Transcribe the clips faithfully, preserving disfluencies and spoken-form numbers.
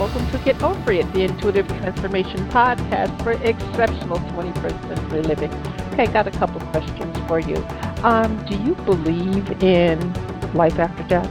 Welcome to Get Over It, the Intuitive Transformation Podcast for exceptional twenty-first century living. Okay, got a couple questions for you. Um, do you believe in life after death?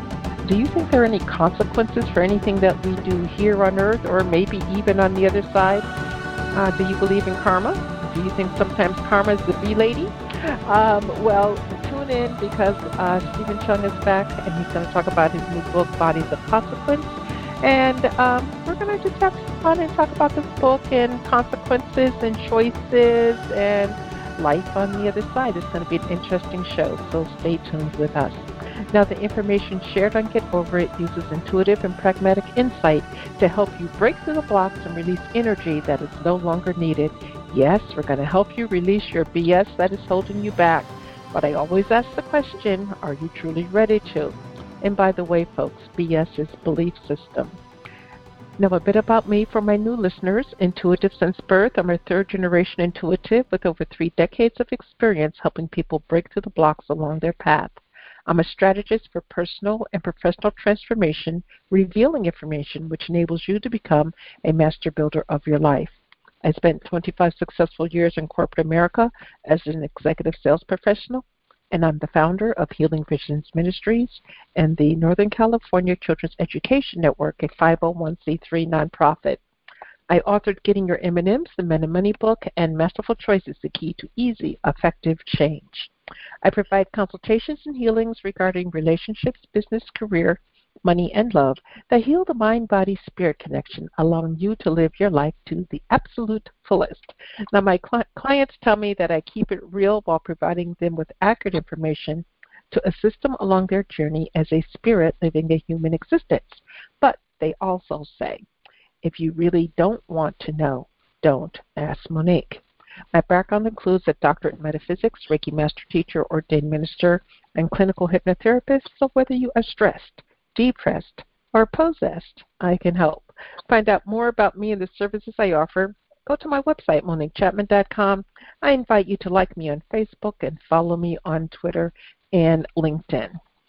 Do you think there are any consequences for anything that we do here on Earth or maybe even on the other side? Uh, do you believe in karma? Do you think sometimes karma is the bee lady? Um, well, tune in because uh, Stephen Chung is back and he's going to talk about his new book, Bodies of Consequence. And um, we're going to just have fun and talk about this book and consequences and choices and life on the other side. It's going to be an interesting show, so stay tuned with us. Now, the information shared on Get Over It uses intuitive and pragmatic insight to help you break through the blocks and release energy that is no longer needed. Yes, we're going to help you release your B S that is holding you back. But I always ask the question, are you truly ready to? And by the way, folks, B S is belief system. Now, a bit about me for my new listeners. Intuitive since birth. I'm a third-generation intuitive with over three decades of experience helping people break through the blocks along their path. I'm a strategist for personal and professional transformation, revealing information which enables you to become a master builder of your life. I spent twenty-five successful years in corporate America as an executive sales professional, and I'm the founder of Healing Visions Ministries and the Northern California Children's Education Network, a five oh one c three nonprofit. I authored Getting Your M and M's, the Men and Money book, and Masterful Choices, the Key to Easy, Effective Change. I provide consultations and healings regarding relationships, business, career, money, and love that heal the mind-body-spirit connection, allowing you to live your life to the absolute fullest. Now, my cl- clients tell me that I keep it real while providing them with accurate information to assist them along their journey as a spirit living a human existence. But they also say, if you really don't want to know, don't ask Monique. My background includes a doctorate in metaphysics, Reiki master teacher, ordained minister, and clinical hypnotherapist, so whether you are stressed, depressed, or possessed, I can help. Find out more about me and the services I offer, go to my website, monique chapman dot com. I invite you to like me on Facebook and follow me on Twitter and LinkedIn.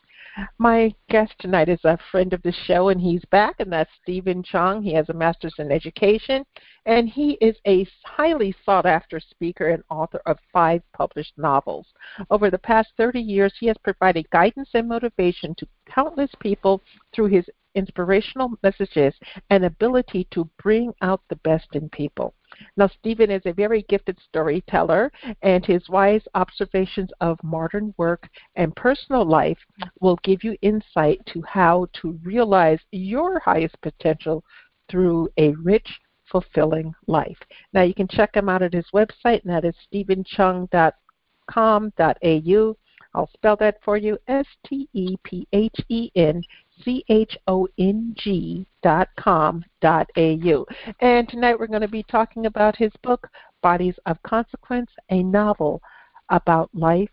My guest tonight is a friend of the show, and he's back, and that's Stephen Chung. He has a master's in education, and he is a highly sought-after speaker and author of five published novels. Over the past thirty years, he has provided guidance and motivation to countless people through his inspirational messages and ability to bring out the best in people. Now, Stephen is a very gifted storyteller, and his wise observations of modern work and personal life will give you insight to how to realize your highest potential through a rich, fulfilling life. Now, you can check him out at his website, and that is stephen chung dot com dot a u. I'll spell that for you, S T E P H E N C H O N G dot com dot A U. And tonight we're going to be talking about his book, Bodies of Consequence, a novel about life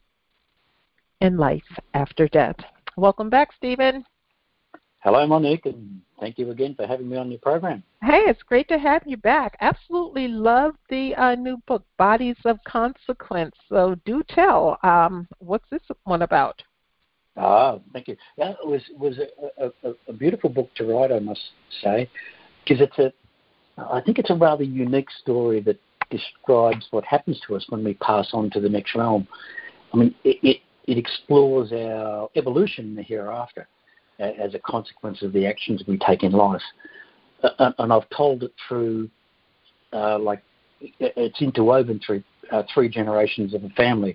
and life after death. Welcome back, Stephen. Hello, Monique, and thank you again for having me on your program. Hey, it's great to have you back. Absolutely love the uh, new book, Bodies of Consequence. So do tell, um, what's this one about? Ah, thank you. Yeah, it was was a, a, a beautiful book to write, I must say, because it's a, I think it's a rather unique story that describes what happens to us when we pass on to the next realm. I mean, it it, it explores our evolution in the hereafter as a consequence of the actions we take in life. Uh, and I've told it through, uh, like, it's interwoven through uh, three generations of a family.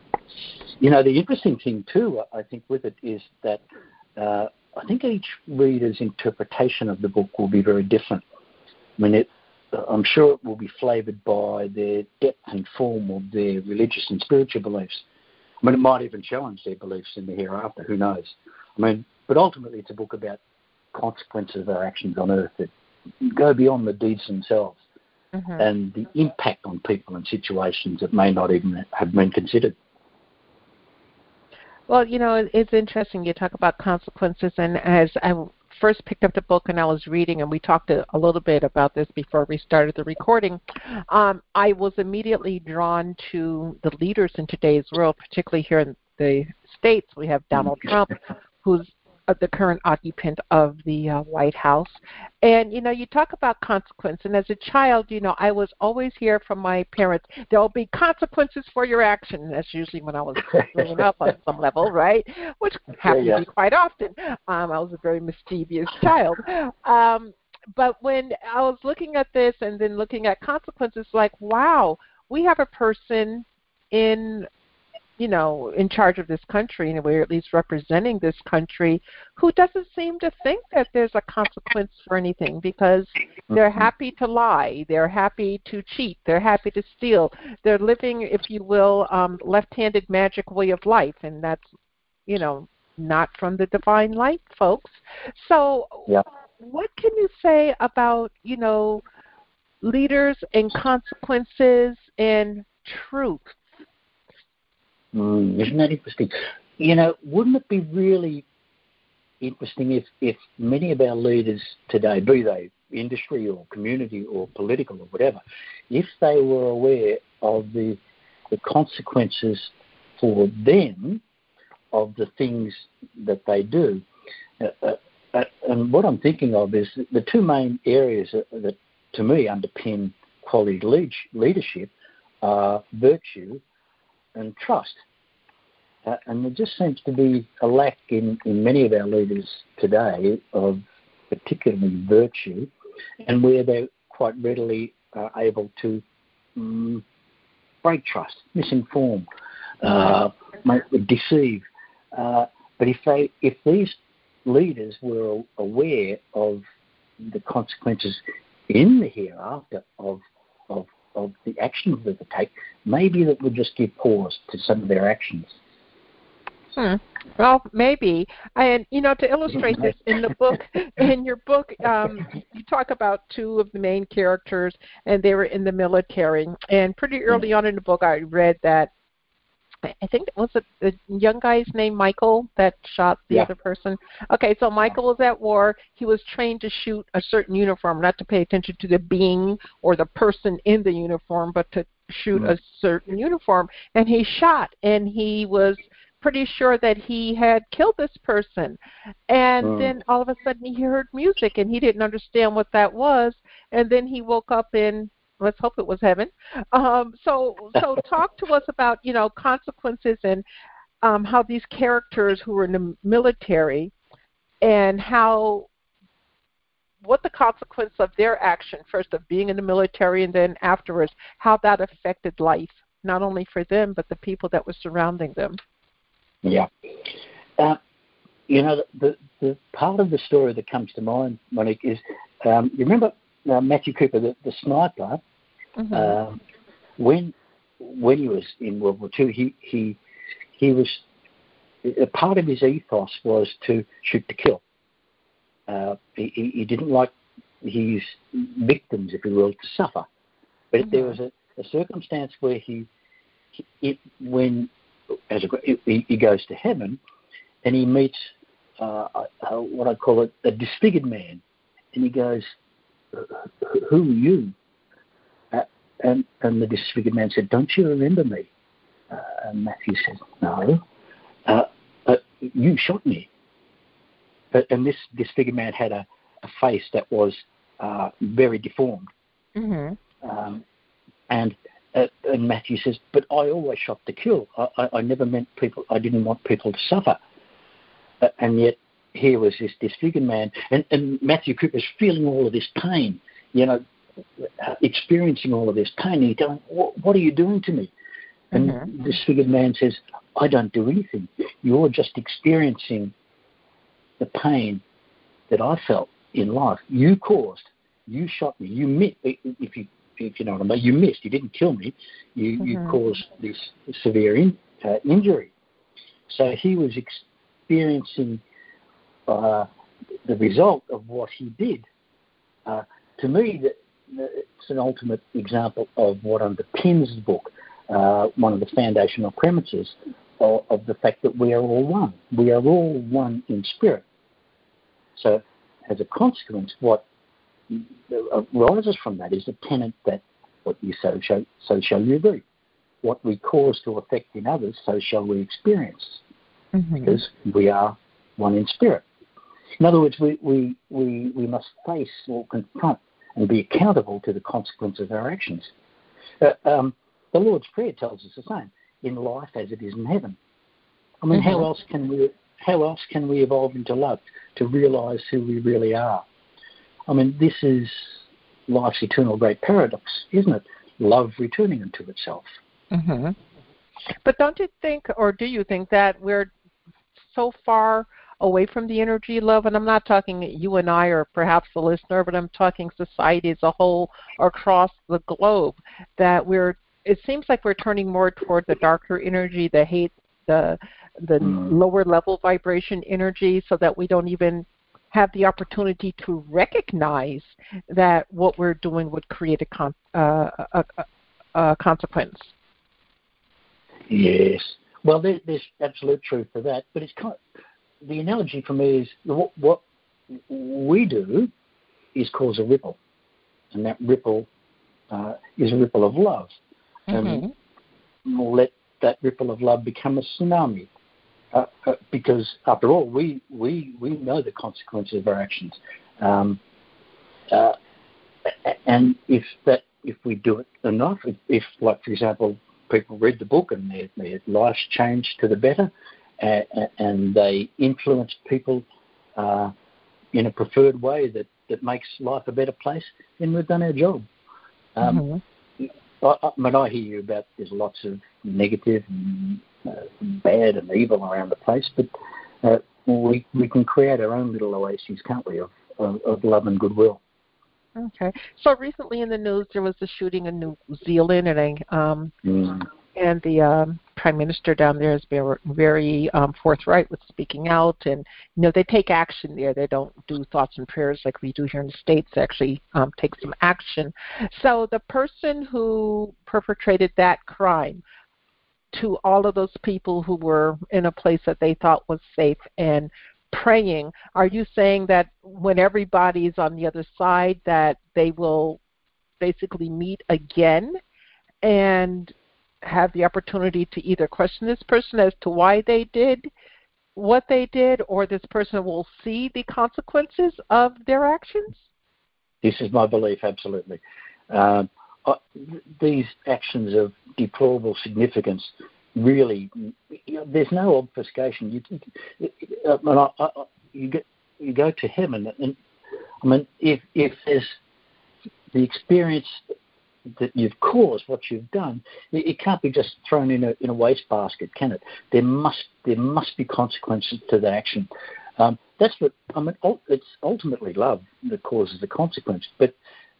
You know, the interesting thing, too, I think, with it is that uh, I think each reader's interpretation of the book will be very different. I mean, it, I'm sure it will be flavoured by their depth and form of their religious and spiritual beliefs. I mean, it might even challenge their beliefs in the hereafter, who knows? I mean, but ultimately it's a book about consequences of our actions on earth that go beyond the deeds themselves mm-hmm. and the impact on people and situations that may not even have been considered. Well, you know, it's interesting. You talk about consequences, and as I first picked up the book and I was reading, and we talked a, a little bit about this before we started the recording, um, I was immediately drawn to the leaders in today's world, particularly here in the States. We have Donald Trump, who's uh, the current occupant of the uh, White House. And, you know, you talk about consequence. And as a child, you know, I was always hear from my parents, there'll be consequences for your action. And that's usually when I was growing up on some level, right? Which happened yeah, yeah. to be quite often. Um, I was a very mischievous child. Um, but when I was looking at this and then looking at consequences, like, wow, we have a person in you know, in charge of this country, and we're at least representing this country, who doesn't seem to think that there's a consequence for anything because they're happy to lie, they're happy to cheat, they're happy to steal. They're living, if you will, um, left-handed magic way of life, and that's, you know, not from the divine light, folks. So yeah. what can you say about, you know, leaders and consequences and truth? Mm, isn't that interesting? You know, wouldn't it be really interesting if, if many of our leaders today, be they industry or community or political or whatever, if they were aware of the, the consequences for them of the things that they do? Uh, uh, uh, and what I'm thinking of is the two main areas that, that to me, underpin quality lead, leadership are virtue and trust. Uh, and there just seems to be a lack in, in many of our leaders today of particularly virtue, and where they're quite readily uh, able to um, break trust, misinform, uh, deceive. Uh, but if they, if these leaders were aware of the consequences in the hereafter of of of the actions that they take, maybe that would just give pause to some of their actions. Hmm. Well, maybe. And, you know, to illustrate this, in the book, in your book, um, you talk about two of the main characters, and they were in the military. And pretty early on in the book, I read that, I think, was it the young guy's name, Michael, that shot the yeah. other person? Okay, so Michael was at war. He was trained to shoot a certain uniform, not to pay attention to the being or the person in the uniform, but to shoot mm-hmm. a certain uniform. And he shot, and he was pretty sure that he had killed this person. And mm. then all of a sudden he heard music, and he didn't understand what that was. And then he woke up in, let's hope it was heaven. Um, so so talk to us about, you know, consequences and um, how these characters who were in the military and how, what the consequence of their action, first of being in the military and then afterwards, how that affected life, not only for them, but the people that were surrounding them. Yeah. Uh, you know, the, the part of the story that comes to mind, Monique, is, um, you remember uh, Matthew Cooper, the, the sniper, mm-hmm. uh, when when he was in World War Two, he, he, he was, a part of his ethos was to shoot to kill. Uh, he, he didn't like his victims, if you will, to suffer. But mm-hmm. there was a, a circumstance where he, he it, when as a, he, he goes to heaven, and he meets uh, uh, what I call it, a disfigured man, and he goes, "Who are you?" Uh, and and the disfigured man said, "Don't you remember me?" Uh, and Matthew said, "No, uh, but you shot me." But, and this disfigured man had a, a face that was uh, very deformed, mm-hmm. um, and. Uh, and Matthew says, "But I always shot to kill. I, I, I never meant people. I didn't want people to suffer." Uh, and yet here was this disfigured man, and, and Matthew Cooper's feeling all of this pain, you know, uh, experiencing all of this pain. And he's going, what, "What are you doing to me?" And mm-hmm. the disfigured man says, "I don't do anything. You're just experiencing the pain that I felt in life. You caused. You shot me. You met. If you." If you know what I mean, you missed. You didn't kill me. You mm-hmm. you caused this severe in, uh, injury." So he was experiencing uh, the result of what he did. Uh, to me, that it's an ultimate example of what underpins the book. Uh, one of the foundational premises of, of the fact that we are all one. We are all one in spirit. So, as a consequence, what arises from that is the tenet that what you sow, shall, so shall you reap. What we cause to affect in others, so shall we experience. Mm-hmm. Because we are one in spirit. In other words, we, we, we, we must face or confront and be accountable to the consequences of our actions. Uh, um, the Lord's Prayer tells us the same, in life as it is in heaven. I mean, mm-hmm. how else can we how else can we evolve into love, to realise who we really are? I mean, this is life's eternal great paradox, isn't it? Love returning into itself. Mm-hmm. But don't you think, or do you think, that we're so far away from the energy of love? And I'm not talking you and I or perhaps the listener, but I'm talking society as a whole across the globe, that we're, it seems like we're turning more toward the darker energy, the hate, the the mm. lower level vibration energy, so that we don't even have the opportunity to recognize that what we're doing would create a, con- uh, a, a, a consequence. Yes. Well, there, there's absolute truth to that, but it's kind of, the analogy for me is what, what we do is cause a ripple, and that ripple uh, is a ripple of love. Mm-hmm. And we'll let that ripple of love become a tsunami. Uh, uh, because after all, we, we, we know the consequences of our actions, um, uh, and if that if we do it enough, if, if like for example, people read the book and their, their lives change to the better, uh, and they influence people uh, in a preferred way that, that makes life a better place, then we've done our job. Um, mm-hmm. I, I, when I hear you about there's lots of negative and uh, bad and evil around the place, but uh, we we can create our own little oases, can't we, of, of, of love and goodwill. Okay. So recently in the news there was a shooting in New Zealand, and a, um, mm. and the um, Prime Minister down there has been very um, forthright with speaking out, and you know they take action there. They don't do thoughts and prayers like we do here in the States. They actually um, take some action. So the person who perpetrated that crime, to all of those people who were in a place that they thought was safe and praying, are you saying that when everybody's on the other side that they will basically meet again and have the opportunity to either question this person as to why they did what they did, or this person will see the consequences of their actions? This is my belief, absolutely. Um, uh, these actions of deplorable significance, really, you know, there's no obfuscation. You, uh, I, I, you, get, you go to heaven, and I mean, if if there's the experience that you've caused, what you've done, it, it can't be just thrown in a in a wastebasket, can it? There must there must be consequences to the action. Um, that's what I mean. It's ultimately love that causes the consequence, but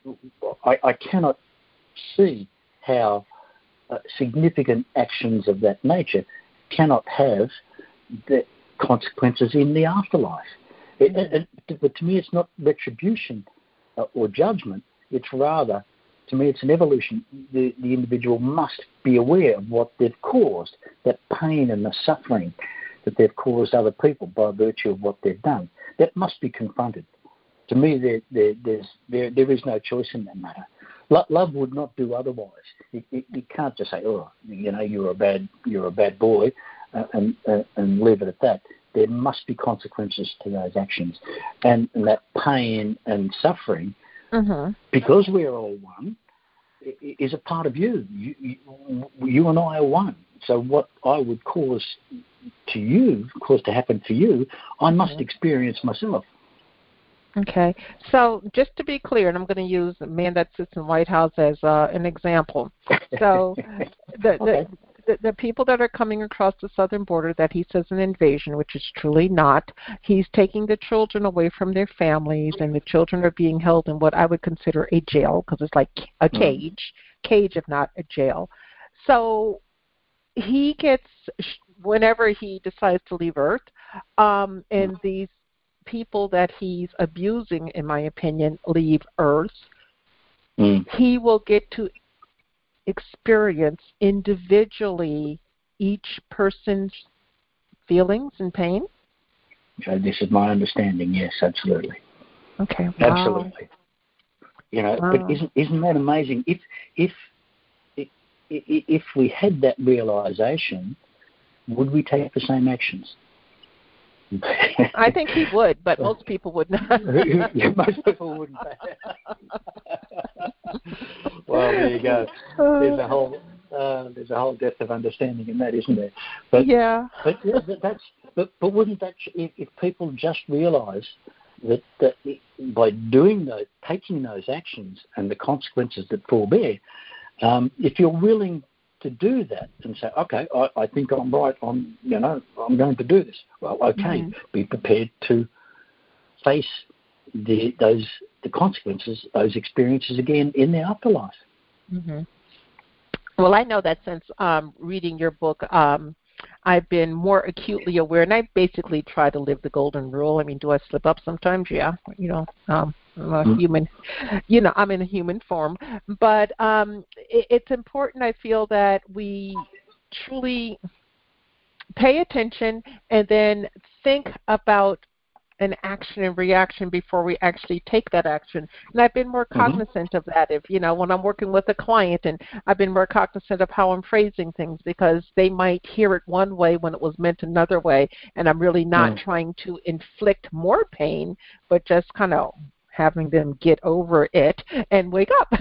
I, I cannot see how uh, significant actions of that nature cannot have the consequences in the afterlife. It, it, it, but to me, it's not retribution uh, or judgment. It's rather, to me, it's an evolution. The, the individual must be aware of what they've caused, that pain and the suffering that they've caused other people by virtue of what they've done. That must be confronted. To me, there, there, there's, there, there is no choice in that matter. Love would not do otherwise. You, you, you can't just say, "Oh, you know, you're a bad, you're a bad boy," uh, and uh, and leave it at that. There must be consequences to those actions, and, and that pain and suffering, mm-hmm. because we are all one, is a part of you. You, you. you and I are one. So what I would cause to you, cause to happen to you, I must mm-hmm. experience myself. Okay. So just to be clear, and I'm going to use the man that sits in the White House as uh, an example. So the, okay. the, the the people that are coming across the southern border that he says an invasion, which is truly not, he's taking the children away from their families, and the children are being held in what I would consider a jail, because it's like a cage, mm. cage if not a jail. So he gets, whenever he decides to leave Earth, um, and mm. these people that he's abusing, in my opinion, leave Earth, mm. he will get to experience individually each person's feelings and pain? So this is my understanding, yes, absolutely. Okay, wow. Absolutely. You know, wow. but isn't isn't that amazing? If if if if we had that realization, would we take the same actions? I think he would, but most people would not. Yeah, most people wouldn't. Well, there you go. There's a whole uh, there's a whole depth of understanding in that, isn't there? But, yeah. But yeah, that's but, but wouldn't that if, if people just realise that, that by doing those, taking those actions and the consequences that forbear, um, if you're willing to do that and say, okay, I, I think I'm right. I'm, you know, I'm going to do this. Well, okay, mm-hmm. Be prepared to face the those the consequences, those experiences again in the afterlife. Mm-hmm. Well, I know that since um, reading your book, um, I've been more acutely aware, and I basically try to live the golden rule. I mean, do I slip up sometimes? Yeah, you know. Um, I'm a human, you know, I'm in a human form, but um, it, it's important, I feel, that we truly pay attention and then think about an action and reaction before we actually take that action. And I've been more cognizant mm-hmm. of that. If, you know, when I'm working with a client, and I've been more cognizant of how I'm phrasing things, because they might hear it one way when it was meant another way, and I'm really not mm. trying to inflict more pain, but just kind of having them get over it and wake up.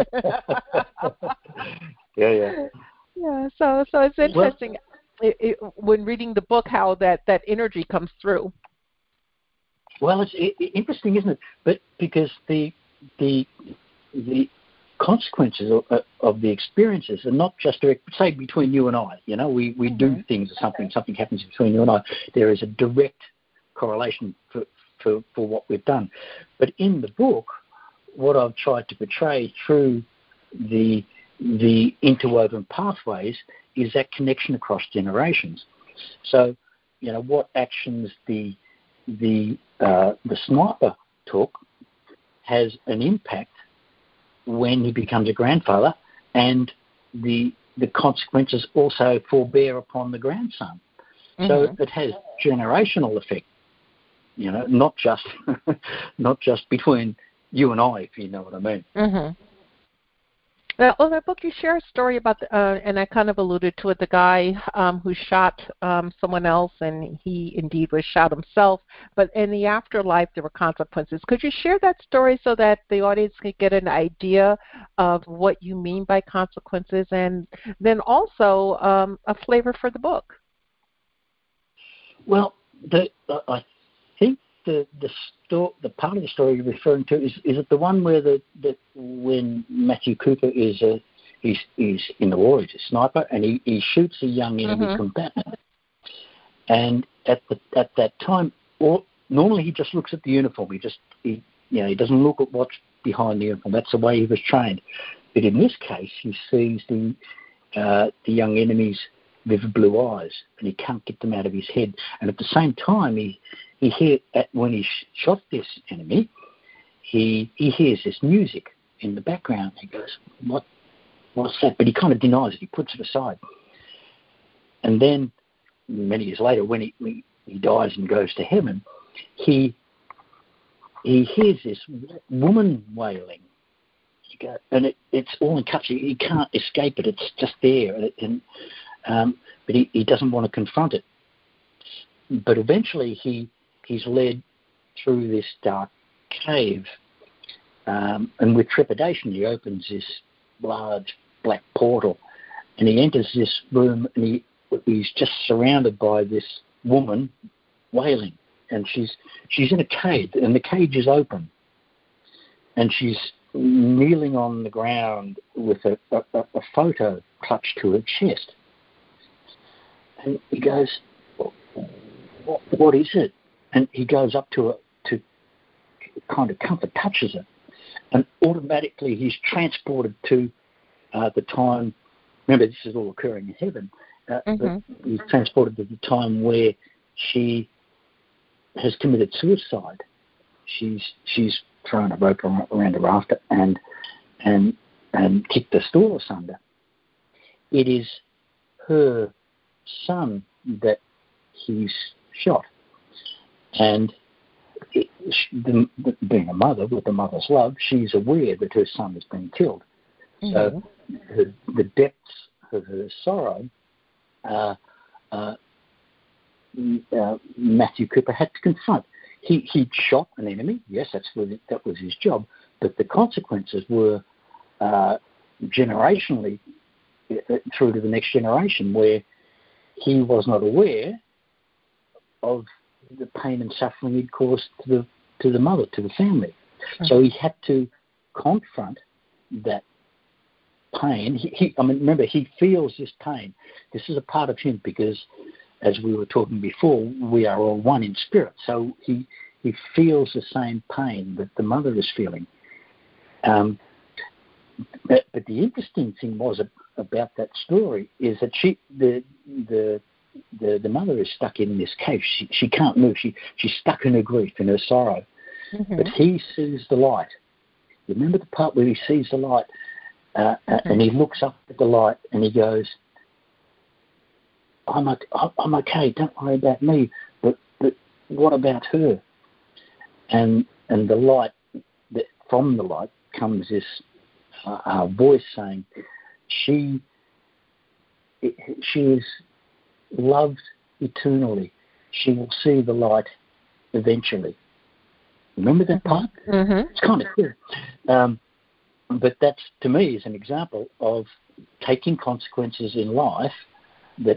yeah, yeah. Yeah, so so it's interesting well, it, it, when reading the book how that, that energy comes through. Well, it's it, interesting, isn't it? But because the the the consequences of, of the experiences are not just direct, say, between you and I. You know, we, we mm-hmm. do things or something, something happens between you and I. There is a direct correlation for For, for what we've done. But in the book, what I've tried to portray through the the interwoven pathways is that connection across generations. So, you know, what actions the the uh, the sniper took has an impact when he becomes a grandfather, and the the consequences also forbear upon the grandson. Mm-hmm. So it has generational effect. You know, not just not just between you and I, if you know what I mean. Mm-hmm. Well, in the book, you share a story about, the, uh, and I kind of alluded to it, the guy um, who shot um, someone else, and he indeed was shot himself. But in the afterlife, there were consequences. Could you share that story so that the audience could get an idea of what you mean by consequences, and then also um, a flavor for the book? Well, the, uh, I think the the, sto- the part of the story you're referring to is is it the one where the, the when Matthew Cooper is a he's, he's in the war, he's a sniper, and he, he shoots a young enemy mm-hmm. combatant, and at the at that time, or normally he just looks at the uniform. He just he you know he doesn't look at what's behind the uniform. That's the way he was trained. But in this case, he sees the uh, the young enemy's vivid blue eyes, and he can't get them out of his head. And at the same time, he he hear at, when he shot this enemy, he he hears this music in the background. He goes, "What? What's that?" But he kind of denies it. He puts it aside. And then, many years later, when he when he dies and goes to heaven, he he hears this woman wailing. He go, and it, it's all in cuts. He, he can't escape it. It's just there, and. and Um, but he, he doesn't want to confront it. But eventually he he's led through this dark cave, um, and with trepidation he opens this large black portal, and he enters this room, and he he's just surrounded by this woman wailing, and she's she's in a cage, and the cage is open, and she's kneeling on the ground with a, a, a photo clutched to her chest. And he goes, what, what is it? And he goes up to it to kind of comfort, touches it, and automatically he's transported to uh, the time. Remember, this is all occurring in heaven. Uh, mm-hmm. But he's transported to the time where she has committed suicide. She's she's thrown a rope around a rafter and and and kicked the store asunder. It is her son that he's shot, and it, the, the, being a mother with a mother's love, she's aware that her son has been killed. Mm-hmm. So her, the depths of her sorrow uh, uh, uh, Matthew Cooper had to confront. He he shot an enemy. Yes, that's what it, that was his job. But the consequences were uh, generationally uh, through to the next generation, where he was not aware of the pain and suffering he'd caused to the to the mother, to the family. Mm-hmm. So he had to confront that pain. He, he, I mean, remember, he feels this pain. This is a part of him because, as we were talking before, we are all one in spirit. So he he feels the same pain that the mother is feeling. Um, but, but the interesting thing was about that story is that she the the the, the mother is stuck in this cave. She she can't move. She she's stuck in her grief and her sorrow. Mm-hmm. But he sees the light. You remember the part where he sees the light, uh, mm-hmm. and he looks up at the light and he goes, I'm, okay, I'm okay, don't worry about me, but, but what about her? And and the light, that from the light comes this uh, uh, voice saying, she, she is loved eternally. She will see the light eventually. Remember that part? Mm-hmm. It's kind of clear. Um, but that, to me, is an example of taking consequences in life that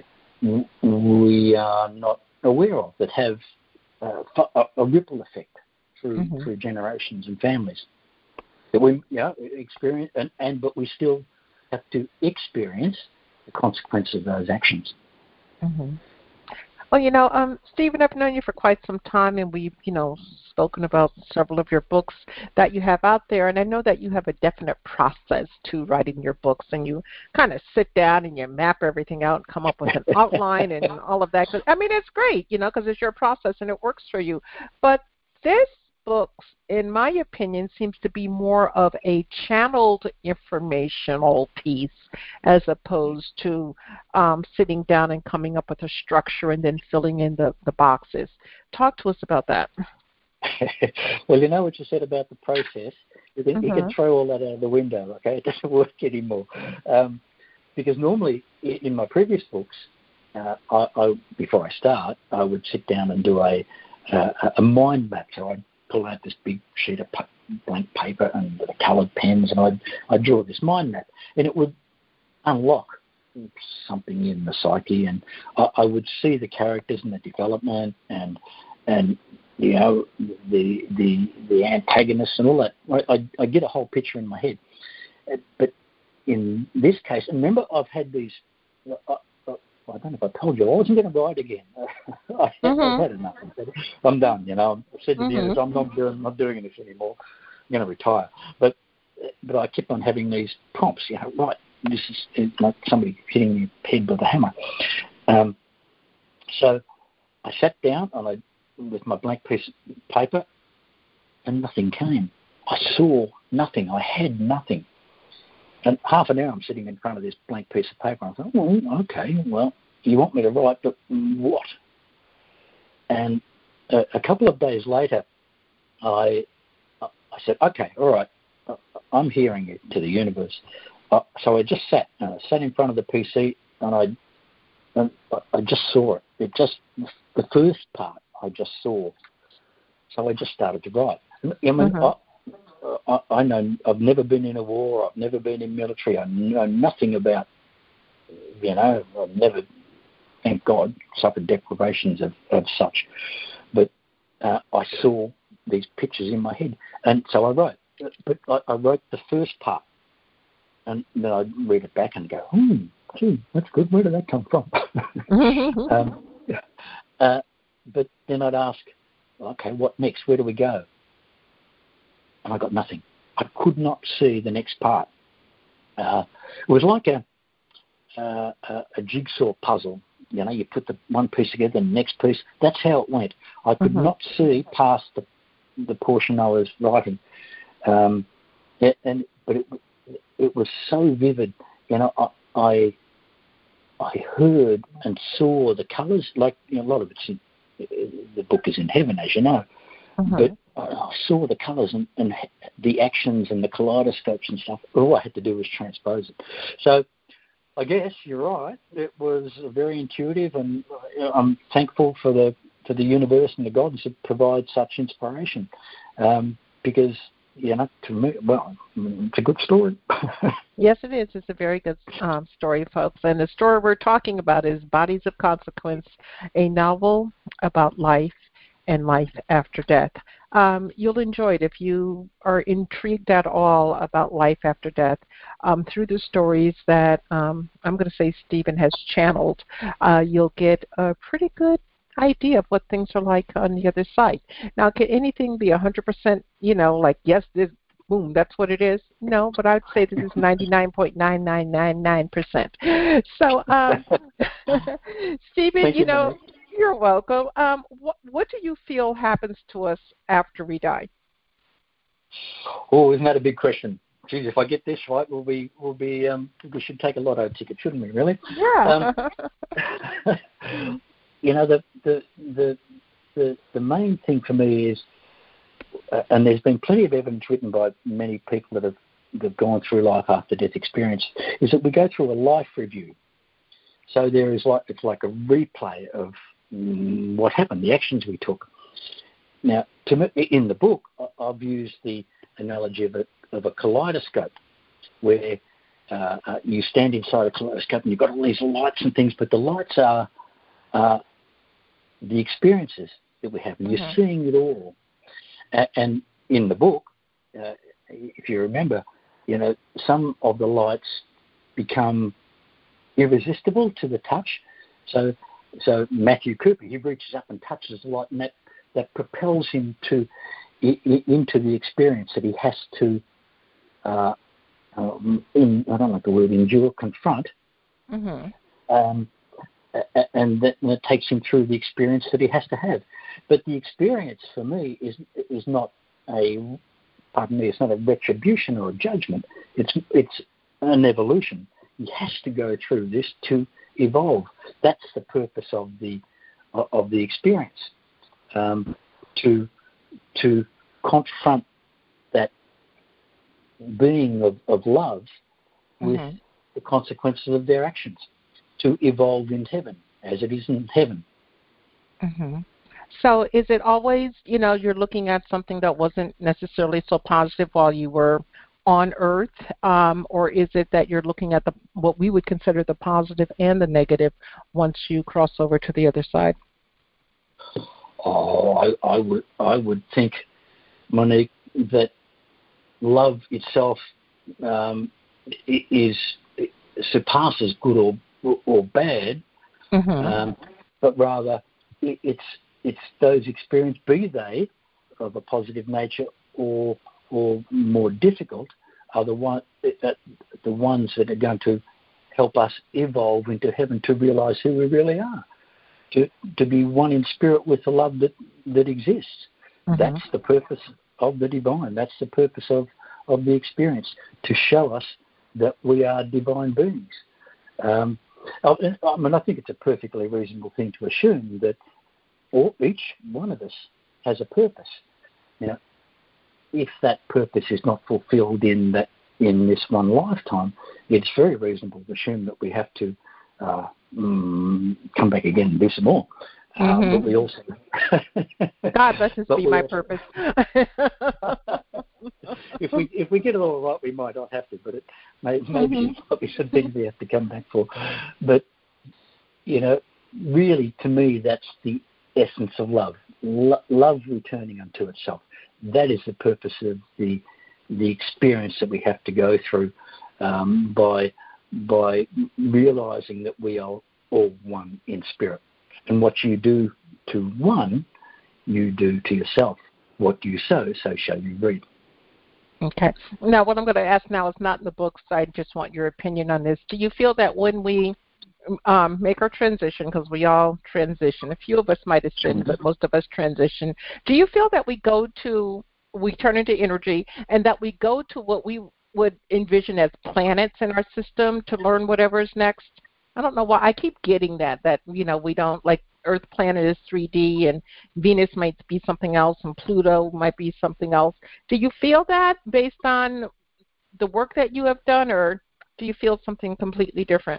we are not aware of, that have uh, a, a ripple effect through mm-hmm. through generations and families. That we, you know, experience, and, and but we still have to experience the consequences of those actions. Mm-hmm. Well, you know, um, Stephen, I've known you for quite some time, and we've, you know, spoken about several of your books that you have out there, and I know that you have a definite process to writing your books, and you kind of sit down and you map everything out and come up with an outline and all of that. I mean, it's great, you know, because it's your process and it works for you. But this book, in my opinion, seems to be more of a channeled informational piece as opposed to um, sitting down and coming up with a structure and then filling in the, the boxes. Talk to us about that. Well, you know what you said about the process. You can, mm-hmm. you can throw all that out of the window, okay? It doesn't work anymore. Um, because normally, in my previous books, uh, I, I, before I start, I would sit down and do a, uh, a mind map. So I'd pull out this big sheet of blank paper and the coloured pens, and I'd, I'd draw this mind map. And it would unlock something in the psyche, and I, I would see the characters and the development and and you know the the the antagonists and all that. I, I, I get a whole picture in my head. But in this case, and remember, I've had these. I, I don't know if I told you, I wasn't going to write again. I, mm-hmm. I've had enough. I'm done. You know, I've said to mm-hmm. the others, I'm not doing not doing this anymore. I'm going to retire. But but I kept on having these prompts. You know, right. This is like somebody hitting me head with a hammer. Um, so I sat down and I, with my blank piece of paper, and nothing came. I saw nothing. I had nothing. And half an hour I'm sitting in front of this blank piece of paper. I thought, well, okay, well, you want me to write, but what? And a, a couple of days later, I I said, okay, all right, I'm hearing it to the universe. Uh, so I just sat, uh, sat in front of the P C, and I, and I just saw it. It just the first part I just saw. So I just started to write. I mean, mm-hmm. I, I, I know I've never been in a war. I've never been in military. I know nothing about. You know, I've never, thank God, suffered deprivations of, of such. But uh, I saw these pictures in my head, and so I wrote. But I, I wrote the first part. And then I'd read it back and go, hmm, gee, that's good. Where did that come from? um, uh, but then I'd ask, okay, what next? Where do we go? And I got nothing. I could not see the next part. Uh, it was like a, uh, a a jigsaw puzzle. You know, you put the one piece together, the next piece. That's how it went. I could mm-hmm. not see past the the portion I was writing. Um, and but it. It was so vivid, you know. I, I I heard and saw the colours. Like, you know, a lot of it's in, the book is in heaven, as you know. Mm-hmm. But I, I saw the colours and, and the actions and the kaleidoscopes and stuff. All I had to do was transpose it. So I guess you're right. It was very intuitive, and I'm thankful for the for the universe and the gods that provide such inspiration. Um, because, you know, to me, well, it's a good story. Yes, it is. It's a very good um, story, folks. And the story we're talking about is Bodies of Consequence, a novel about life and life after death. Um, you'll enjoy it if you are intrigued at all about life after death. Um, through the stories that um, I'm going to say Stephen has channeled, uh, you'll get a pretty good idea of what things are like on the other side. Now, can anything be one hundred percent, you know, like, yes, this, boom, that's what it is? No, but I'd say this is ninety-nine point nine nine nine nine percent. So, um, Stephen, Thank you, you, know, Monique. you're welcome. Um, what, what do you feel happens to us after we die? Oh, isn't that a big question? Geez, if I get this right, we'll be, we'll be, um, we should take a lotto ticket, shouldn't we? Really? Yeah. Um, you know, the, the the the the main thing for me is, uh, and there's been plenty of evidence written by many people that have that have gone through life after death experience, is that we go through a life review. So there is like it's like a replay of mm, what happened, the actions we took. Now, to me, in the book, I've used the analogy of a of a kaleidoscope, where uh, uh, you stand inside a kaleidoscope and you've got all these lights and things, but the lights are uh, the experiences that we have, and you're mm-hmm. seeing it all. A- and in the book, uh, if you remember, you know, some of the lights become irresistible to the touch. So, so Matthew Cooper, he reaches up and touches the light, and that, that propels him to I, I, into the experience that he has to. Uh, um, in, I don't like the word endure, confront, mm-hmm. um, and that, and that takes him through the experience that he has to have. But the experience for me is is not a, pardon me, it's not a retribution or a judgment. It's it's an evolution. He has to go through this to evolve. That's the purpose of the of the experience, um, to to confront that being of, of love with mm-hmm. the consequences of their actions, to evolve in heaven as it is in heaven. Mm-hmm. So is it always, you know, you're looking at something that wasn't necessarily so positive while you were on Earth, um, or is it that you're looking at the what we would consider the positive and the negative once you cross over to the other side? Oh, I, I would I would think, Monique, that love itself um, is surpasses good or or bad, mm-hmm. um, but rather it, it's it's those experiences, be they of a positive nature or or more difficult, are the one that the ones that are going to help us evolve into heaven, to realise who we really are, to to be one in spirit with the love that that exists. Mm-hmm. That's the purpose of the divine. That's the purpose of, of the experience, to show us that we are divine beings. Um, I mean, I think it's a perfectly reasonable thing to assume that all, each one of us has a purpose. You know, if that purpose is not fulfilled in that in this one lifetime, it's very reasonable to assume that we have to uh, mm, come back again and do some more. Mm-hmm. Uh, but we also God, let this be my also, purpose. if we if we get it all right, we might not have to, but it may, maybe mm-hmm. probably some things we have to come back for. But you know, really, to me, that's the essence of love. Lo- love returning unto itself. That is the purpose of the the experience that we have to go through um, by by realizing that we are all one in spirit. And what you do to one, you do to yourself. What you sow, so shall you reap. Okay. Now, what I'm going to ask now is not in the book, so I just want your opinion on this. Do you feel that when we um, make our transition, because we all transition, a few of us might ascend, but most of us transition, do you feel that we go to, we turn into energy, and that we go to what we would envision as planets in our system to learn whatever is next? I don't know why I keep getting that, that, you know, we don't, like Earth planet is three D and Venus might be something else and Pluto might be something else. Do you feel that based on the work that you have done, or do you feel something completely different?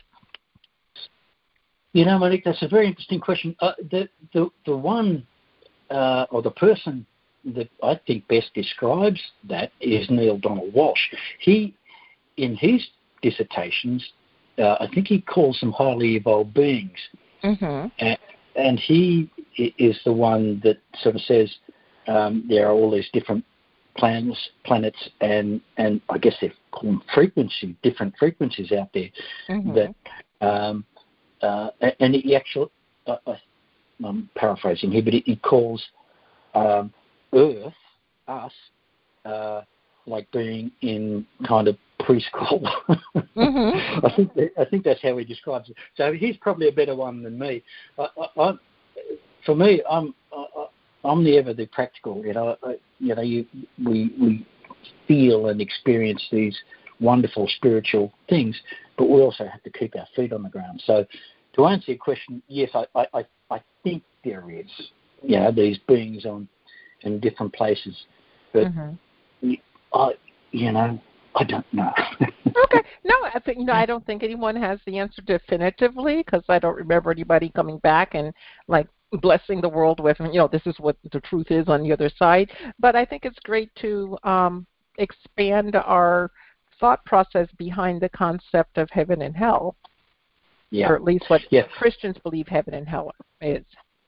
You know, Monique, that's a very interesting question. Uh, the, the, the one uh, or the person that I think best describes that is Neale Donald Walsch. He, in his dissertations, uh, I think he calls them highly evolved beings. Mm-hmm. And, and he is the one that sort of says um, there are all these different planets, planets, and, and I guess they're called frequency, different frequencies out there mm-hmm. that... Um, Uh, and he actually, uh, I'm paraphrasing here, but he calls um, Earth, us, uh, like being in kind of preschool. mm-hmm. I think that, I think that's how he describes it. So he's probably a better one than me. I, I, I, for me, I'm I, I'm the ever the practical. You know, I, you know, you, we we feel and experience these wonderful spiritual things, but we also have to keep our feet on the ground. So to answer your question, yes, I, I, I think there is, you know, these beings on in different places, but mm-hmm. I, you know, I don't know. Okay, no, I think you know I don't think anyone has the answer definitively, because I don't remember anybody coming back and like blessing the world with, you know, this is what the truth is on the other side. But I think it's great to um, expand our thought process behind the concept of heaven and hell, yeah. or at least what yeah. Christians believe heaven and hell is.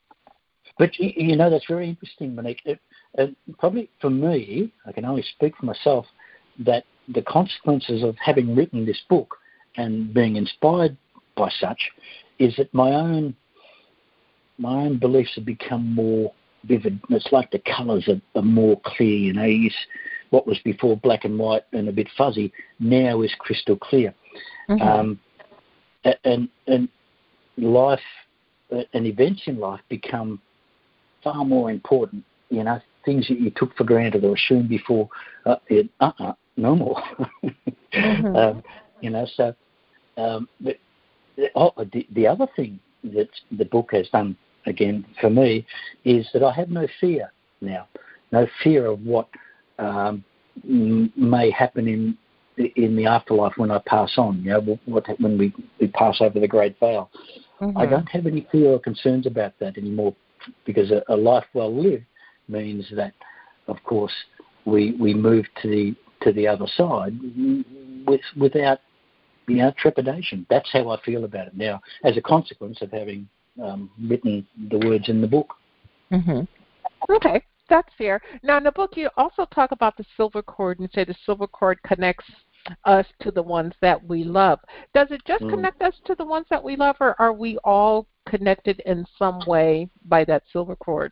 But, you know, that's very interesting, Monique. It, it, probably for me, I can only speak for myself, that the consequences of having written this book and being inspired by such is that my own my own beliefs have become more vivid. It's like the colours are, are more clear, you know. You, what was before black and white and a bit fuzzy now is crystal clear. Mm-hmm. Um, and and life and events in life become far more important. You know, things that you took for granted or assumed before, uh, it, uh-uh, no more. mm-hmm. um, you know, so um, but, oh, the, the other thing that the book has done, again, for me, is that I have no fear now, no fear of what Um, may happen in in the afterlife when I pass on. You know, what when we, we pass over the Great Veil. Mm-hmm. I don't have any fear or concerns about that anymore, because a, a life well lived means that, of course, we we move to the to the other side with without you know trepidation. That's how I feel about it now, as a consequence of having um, written the words in the book. Mm-hmm. Okay. That's fair. Now, in the book, you also talk about the silver cord and say the silver cord connects us to the ones that we love. Does it just mm. connect us to the ones that we love, or are we all connected in some way by that silver cord?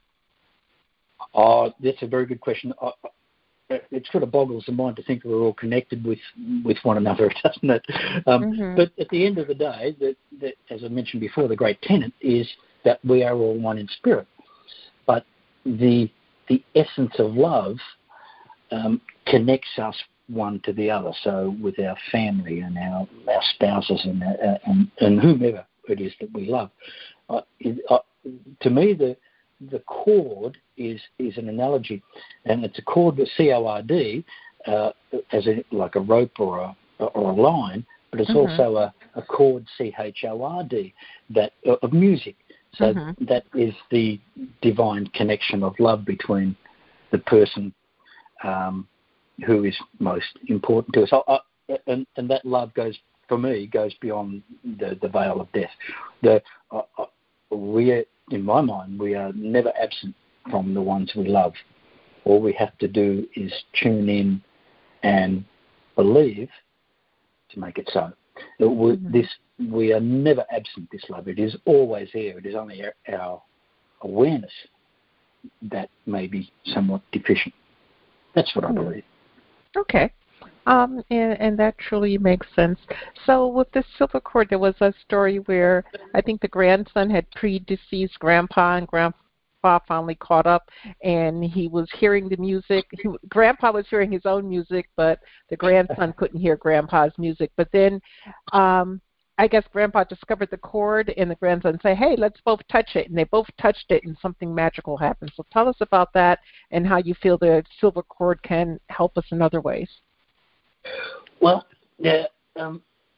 Oh, that's a very good question. I, it sort of boggles the mind to think that we're all connected with, with one another, doesn't it? Um, mm-hmm. But at the end of the day, that, that, as I mentioned before, the great tenet is that we are all one in spirit. But the the essence of love um, connects us one to the other. So with our family and our, our spouses and, uh, and and whomever it is that we love, uh, it, uh, to me the the cord is is an analogy, and it's a cord with C O R D uh, as a, like a rope or a or a line, but it's mm-hmm. also a, a chord C H O R D that uh, of music. So mm-hmm. that is the divine connection of love between the person um, who is most important to us. I, I, and, and that love goes, for me, goes beyond the, the veil of death. The, uh, uh, we are, in my mind, we are never absent from the ones we love. All we have to do is tune in and believe to make it so. Mm-hmm. This we are never absent this love. It is always there. It is only our, our awareness that may be somewhat deficient. That's what mm-hmm. I believe. Okay. Um, and, and that truly makes sense. So with the silver cord, there was a story where I think the grandson had predeceased grandpa, and grandpa finally caught up, and he was hearing the music. He, grandpa was hearing his own music, but the grandson couldn't hear grandpa's music. But then um, I guess grandpa discovered the cord, and the grandson said, hey, let's both touch it. And they both touched it, and something magical happened. So tell us about that and how you feel the silver cord can help us in other ways. Well, yeah, um,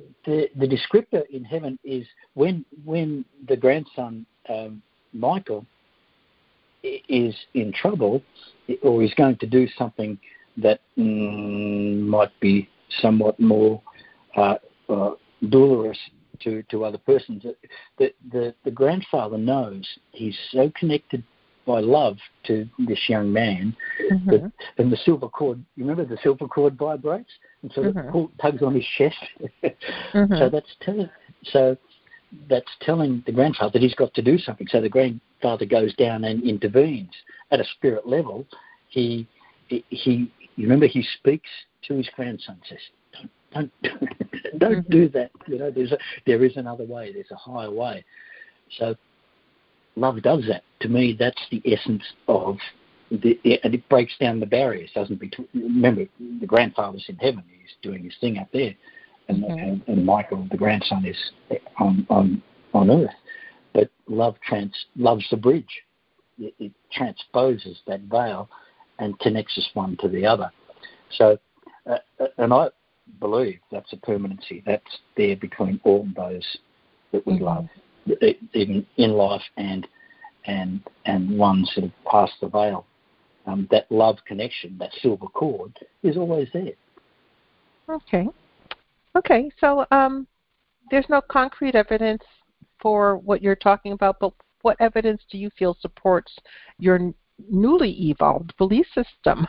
the the descriptor in heaven is when when the grandson um, Michael is in trouble or is going to do something that mm, might be somewhat more uh, uh, dolorous to, to other persons. The, the the grandfather knows he's so connected by love to this young man, mm-hmm. that, and the silver cord, you remember the silver cord vibrates, and so mm-hmm. it tugs on his chest. mm-hmm. So that's telling, so that's telling the grandfather that he's got to do something. So the grandfather goes down and intervenes at a spirit level. He he, he you remember he speaks to his grandson, says, "Don't don't, don't mm-hmm. do that. You know, there's a there is another way. There's a higher way." So love does that. To me, that's the essence of the, and it breaks down the barriers. Doesn't be too, remember the grandfather's in heaven; he's doing his thing up there, and, mm-hmm. and, and Michael, the grandson, is on on on earth. But love trans love's the bridge. It, it transposes that veil and connects us one to the other. So, uh, and I believe that's a permanency. That's there between all those that we mm-hmm. love, even in life and and and ones that have passed the veil. Um, that love connection, that silver cord, is always there. Okay. Okay. So um, there's no concrete evidence for what you're talking about, but what evidence do you feel supports your n- newly evolved belief system?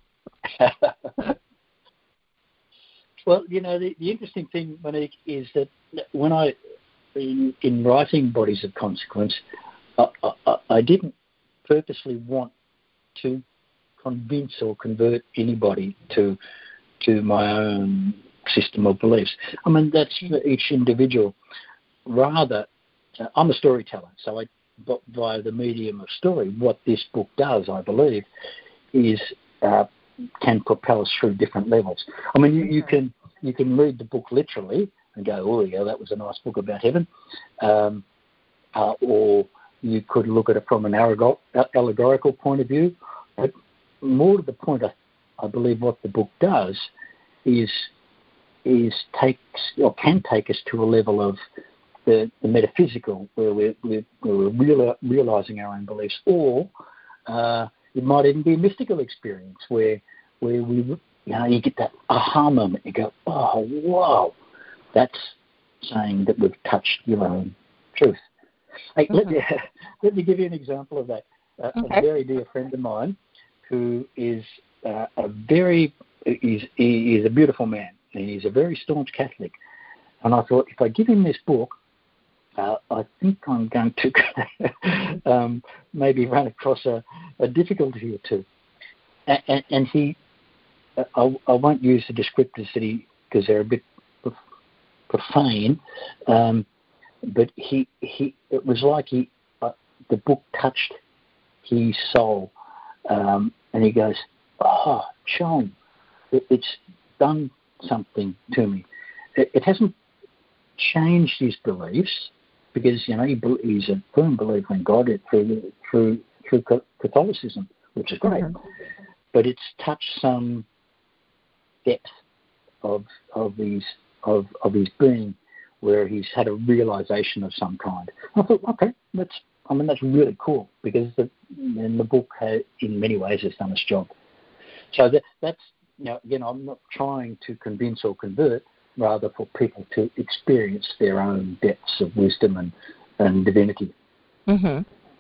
Well, you know, the, the interesting thing, Monique, is that when I, in, in writing Bodies of Consequence, I, I, I didn't purposely want to convince or convert anybody to to my own system of beliefs. I mean, that's for each individual. Rather, uh, I'm a storyteller, so I, but via the medium of story, what this book does, I believe, is uh, can propel us through different levels. I mean, you, you can you can read the book literally and go, oh, yeah, that was a nice book about heaven, um, uh, or you could look at it from an allegorical point of view. But more to the point, I, I believe what the book does is is takes or can take us to a level of the, the metaphysical, where we're, we're, we're real, realizing our own beliefs, or uh, it might even be a mystical experience where where we, you know, you get that aha moment. You go, oh, wow, that's saying that we've touched your own truth. Hey, mm-hmm. let, me, let me give you an example of that. Uh, okay. A very dear friend of mine who is uh, a very, he's, he is a beautiful man, and he's a very staunch Catholic. And I thought, if I give him this book, uh, I think I'm going to um, maybe run across a, a difficulty or two. And, and, and he, I, I won't use the descriptors that he, because they're a bit profane, um, but he, he, it was like he, uh, the book touched his soul, um, and he goes, oh, Sean, it, it's done something to me. It, it hasn't changed his beliefs, because, you know, he, he's a firm believer in God through through through Catholicism, which is great. Mm-hmm. But it's touched some depth of of his of of his being, where he's had a realization of some kind. I thought, okay, that's I mean that's really cool, because the and the book has, in many ways, has done its job. So that, that's, you know, again, I'm not trying to convince or convert, rather for people to experience their own depths of wisdom and, and divinity. Mm-hmm.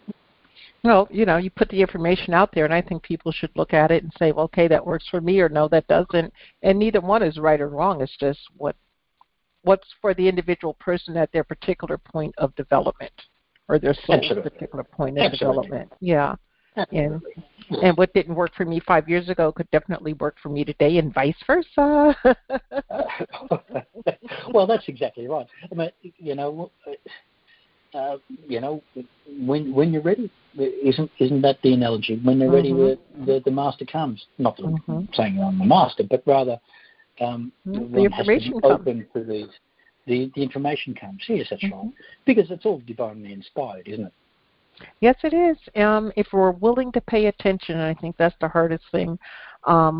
Well, you know, you put the information out there, and I think people should look at it and say, well, okay, that works for me, or no, that doesn't. And neither one is right or wrong. It's just what what's for the individual person at their particular point of development, or their soul's Absolutely. particular point of Absolutely. development. Yeah. Absolutely. And, and what didn't work for me five years ago could definitely work for me today, and vice versa. Well, that's exactly right. I mean, you know, uh, you know, when when you're ready, isn't isn't that the analogy? When they're ready, mm-hmm. the, the the master comes. Not that mm-hmm. I'm saying I'm the master, but rather um, mm-hmm. the information has to be comes. open to these. The the information comes. Yes, that's mm-hmm. right. Because it's all divinely inspired, isn't it? Yes, it is. Um, if we're willing to pay attention, and I think that's the hardest thing. Um,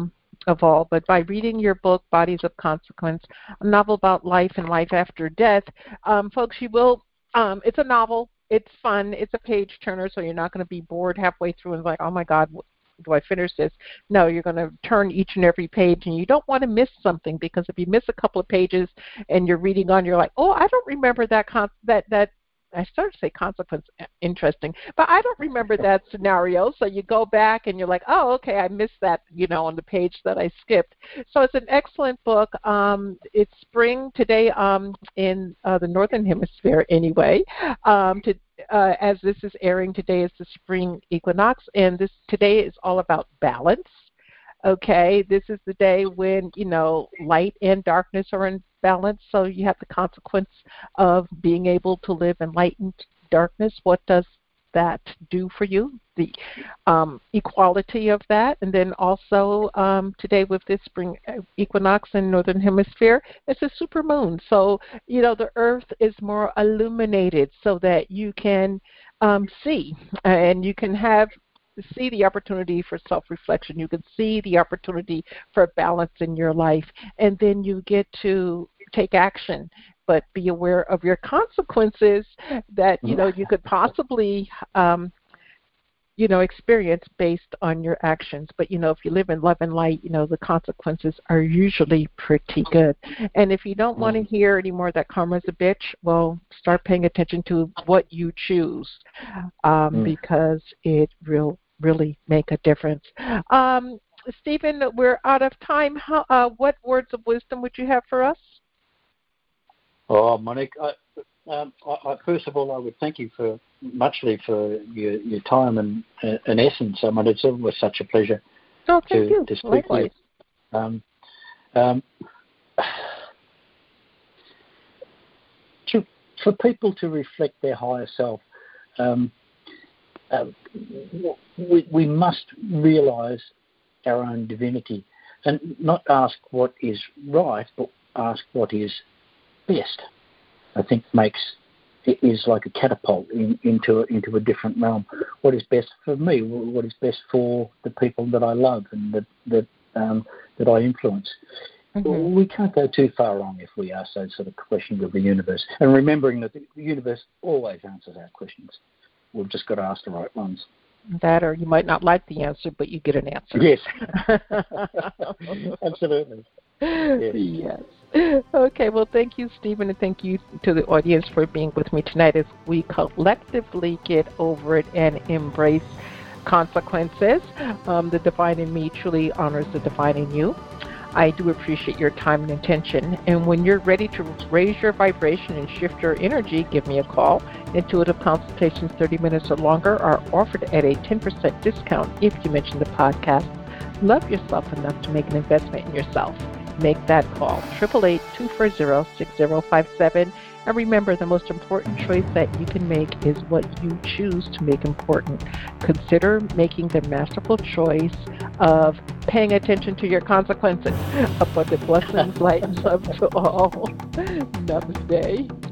of all. But by reading your book, Bodies of Consequence, a novel about life and life after death, um, folks, you will, um, it's a novel. It's fun. It's a page turner, so you're not going to be bored halfway through and like, oh, my God, do I finish this? No, you're going to turn each and every page, and you don't want to miss something, because if you miss a couple of pages and you're reading on, you're like, oh, I don't remember that con- that that. I started to say consequence, interesting, but I don't remember that scenario. So you go back and you're like, oh, okay, I missed that, you know, on the page that I skipped. So it's an excellent book. Um, it's spring today um, in uh, the Northern Hemisphere anyway. Um, to, uh, as this is airing today is the spring equinox, and this today is all about balance. Okay, this is the day when, you know, light and darkness are in balance, so you have the consequence of being able to live in light and darkness. What does that do for you? The um, equality of that. And then also um, today with this spring equinox in Northern Hemisphere, it's a supermoon. So, you know, the earth is more illuminated so that you can um, see, and you can have see the opportunity for self-reflection. You can see the opportunity for balance in your life, and then you get to take action, but be aware of your consequences that, you know, you could possibly, um, you know, experience based on your actions. But, you know, if you live in love and light, you know, the consequences are usually pretty good. And if you don't want to hear anymore that karma's a bitch, well, start paying attention to what you choose, um, mm. because it will really make a difference. Um, Stephen, we're out of time. How, uh, what words of wisdom would you have for us? Oh, Monique, I, um, I, I, first of all, I would thank you for muchly for your, your time and, uh, and essence. I mean, it's always such a pleasure oh, thank to, you. to speak Likewise. with you. Um, um, to, for people to reflect their higher self, um, uh, we, we must realise our own divinity and not ask what is right, but ask what is best. I think makes it is like a catapult in, into into a different realm. What is best for me? What is best for the people that I love and that that um, that I influence? Mm-hmm. We can't go too far wrong if we ask those sort of questions of the universe. And remembering that the universe always answers our questions. We've just got to ask the right ones. That, or you might not like the answer, but you get an answer. Yes. Absolutely. Yes. Yes. Okay, well, thank you, Stephen, and thank you to the audience for being with me tonight as we collectively get over it and embrace consequences. Um, the divine in me truly honors the divine in you. I do appreciate your time and attention. And when you're ready to raise your vibration and shift your energy, give me a call. Intuitive consultations thirty minutes or longer are offered at a ten percent discount if you mention the podcast. Love yourself enough to make an investment in yourself. Make that call, eight eight eight, two four zero, six zero five seven. And remember, the most important choice that you can make is what you choose to make important. Consider making the masterful choice of paying attention to your consequences. Abundant blessings, light, and love to all. Namaste.